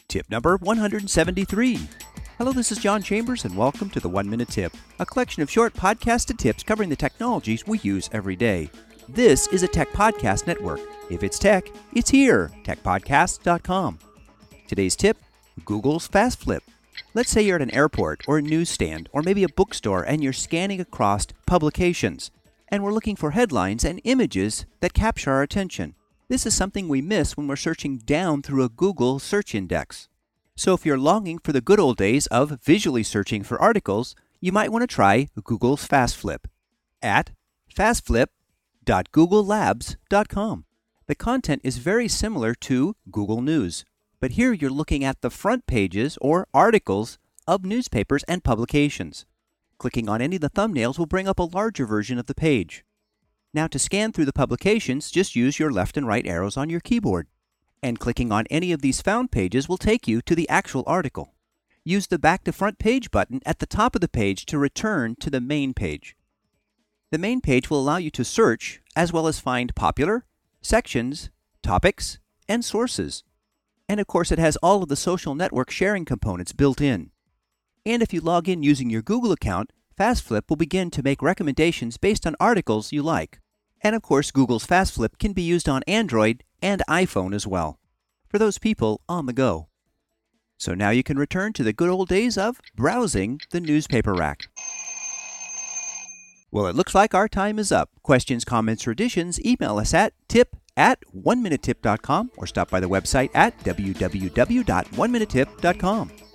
Tip number 173. Hello, this is John Chambers, and welcome to the 1 Minute Tip, a collection of short podcasted tips covering the technologies we use every day. This is a tech podcast network. If it's tech, it's here, techpodcast.com. Today's tip, Google's Fast Flip. Let's say you're at an airport or a newsstand or maybe a bookstore and you're scanning across publications, and we're looking for headlines and images that capture our attention. This is something we miss when we're searching down through a Google search index. So if you're longing for the good old days of visually searching for articles, you might want to try Google's Fast Flip at fastflip.googlelabs.com. The content is very similar to Google News, but here you're looking at the front pages or articles of newspapers and publications. Clicking on any of the thumbnails will bring up a larger version of the page. Now to scan through the publications, just use your left and right arrows on your keyboard. And clicking on any of these found pages will take you to the actual article. Use the back to front page button at the top of the page to return to the main page. The main page will allow you to search as well as find popular, sections, topics, and sources. And of course it has all of the social network sharing components built in. And if you log in using your Google account, FastFlip will begin to make recommendations based on articles you like. And of course, Google's FastFlip can be used on Android and iPhone as well, for those people on the go. So now you can return to the good old days of browsing the newspaper rack. Well, it looks like our time is up. Questions, comments, or additions, email us at tip@oneminutetip.com or stop by the website at www.oneminutetip.com.